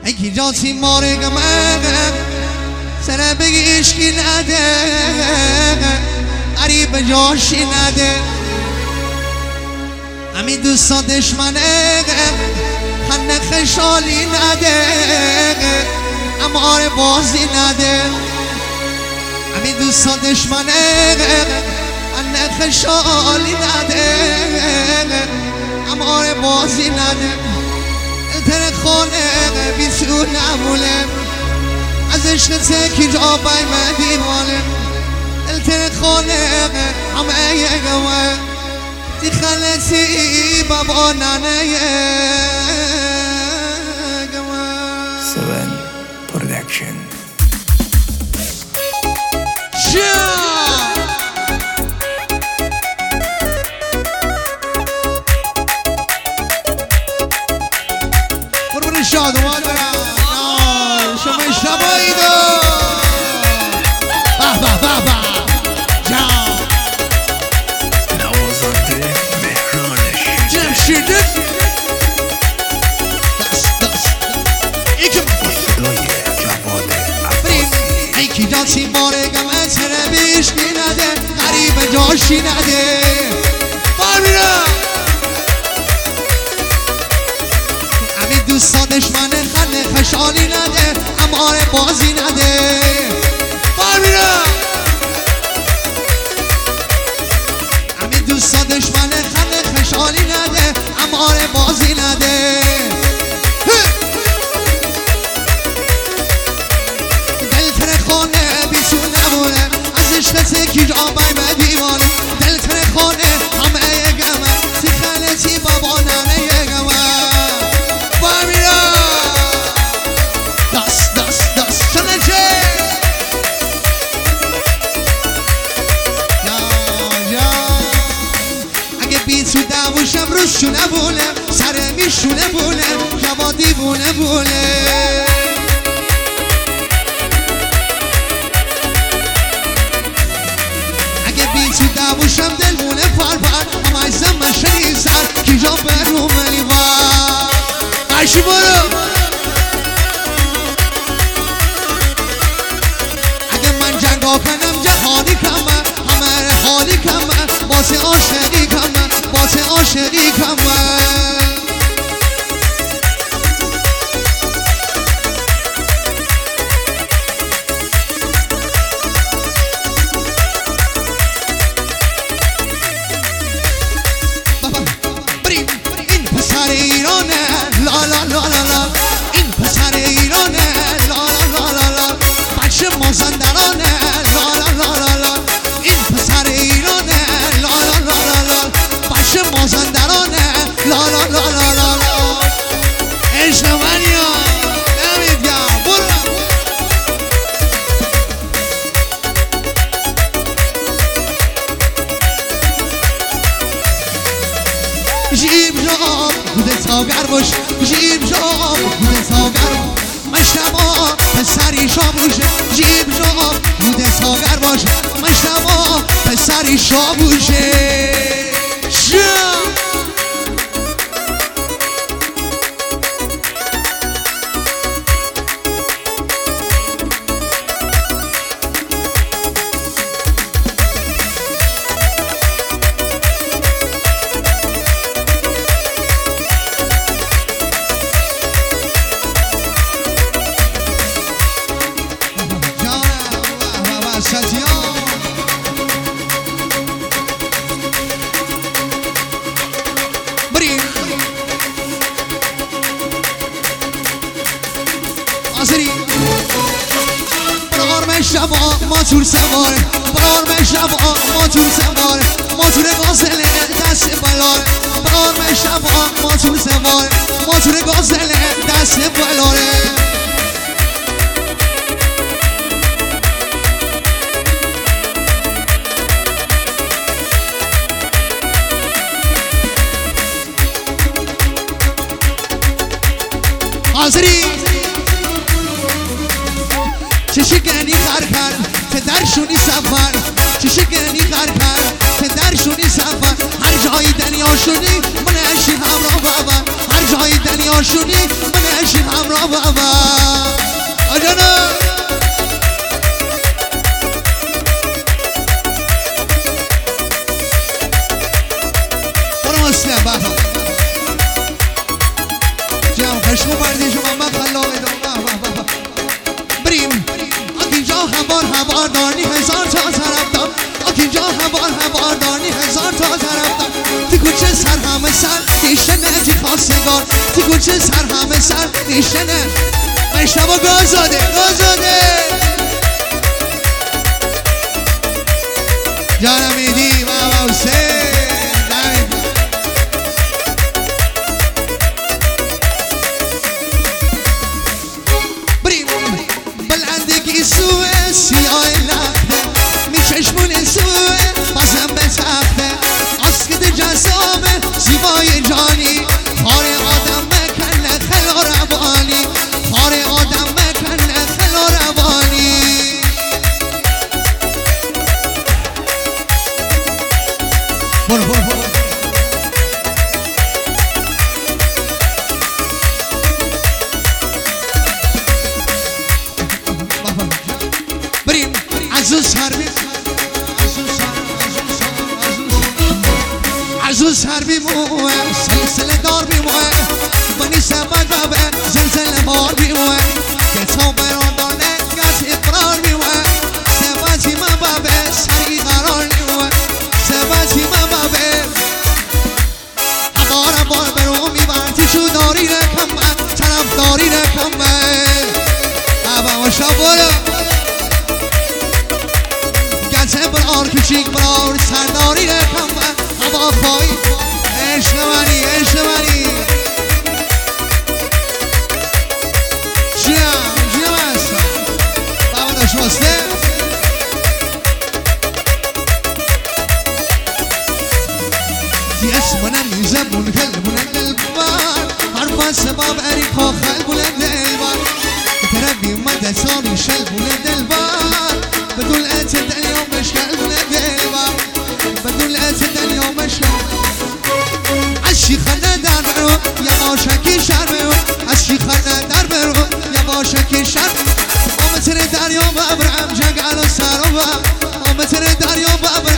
اگه جاتی مارگم سر بگیش کی نده قریب جاشی نده امی دوستا دشمنه خنده خشالی نده امار بازی نده امی دوستا دشمنه خنده خشالی نده امار بازی نده تر خانه بیتو نمونه از عشق تکی جا بای من دیوانه تر خانه همه یگوه تی خلطی بابا ننه یگوه 7 Production. شادوان شما اشتباهی دو به نوازنده مهرانش جمشیده صدای جواد عباسی ایکی جاتی مارگم اتره بیشکی نده قریب جاشی نده بارمیرم امی دوستا دشمنه خنده خشالی نده امار بازی نده بارمیرم امی دوستا دشمنه خنده خشالی نده امار بازی نده دل تر خانه بیتو نمونه از عشق تکی جا بای من دیوانه دل تر خانه همه یگمه تی خلطی بابا ننه یگمه تو دووشم روز شونه بونه سر میشونه بونه جوا دیوونه بونه اگه بی تو دووشم دل بونه پر همه ایزم من شدید سر کی جا برو منی بر قشی برو اگه من جنگا کنم جهانی کمه همه حالی کمه باسه عاشقی کمه باسه عاشقی کمه بریم این پسر ایرانه لا لا لا لا لا این پسر ایرانه لا لا لا لا لا بچه مازندرانه لا لا لا لا لا این پسر ایرانه لا لا لا لا لا بچه مازندرانه لا لا لا لا لا لا عشق منیا نمید گم برو جیب جام بوده تاگر باش جیب جام بوده تاگر مشتبا پسری شابوشه جیب جام بوده تاگر باش مشتبا پسری شابوشه شبا ماتور سواره برار شبا ماتور سواره ماتور گازله دست بلاره برار شبا ماتور سواره ماتور گازله دست بلاره حاضری چشی گرنی خر کرد پدرشونی سفر چشی گرنی خر کرد پدرشونی سفر هر جایی دنیا شدی من اشی همراه بابا هر جایی دنیا شدی من بشین همراه بابا آجانا برو مسلم بابا جمع خشمو بردی شما من خلاقه دارم بریم اینجا هموار دانی هزار تا طرف دار اینجا هموار دانی هزار تا طرف دار تی کوچه سر همه سر دیشنه جی خواستگار تی کوچه سر همه سر دیشنه مشتبا گازاده جانم ایدی بابا حسین بریم بلندگی سوه سیاه لخته میچشمون سوه بازم به تخته آسکت جذابه زیبای جانی خار آدم مکنه خلا روانی خار آدم مکنه خلا روانی برو بریم عزوز هر بیموه سلسله دار بیموه بنی سبت بابه زلزله بار بیموه کتاب برادانه گز اقرار بیموه سبتی من بابه سری قرار بیموه سبتی من بابه بار برو میبرتی شو داری رکم من طرف داری رکم من بابا شابورو گزه برار کچیک برار سرداری رکم من بابا پای عشق منی جیم هستم بابا داشت واسته تی اسمونم میزبون خلبون البار حرفا سباب اریکا خلبون البار تربی مدى سامي شلبون البار بدون اتد اليوم مش خلبون البار بدون اتد اليوم مش عشی خانه در برو یا باشکی شر برو عشی خانه در برو یا باشکی شر آمتر دریا ببرم جنگل و سر و آمتر دریا ببرم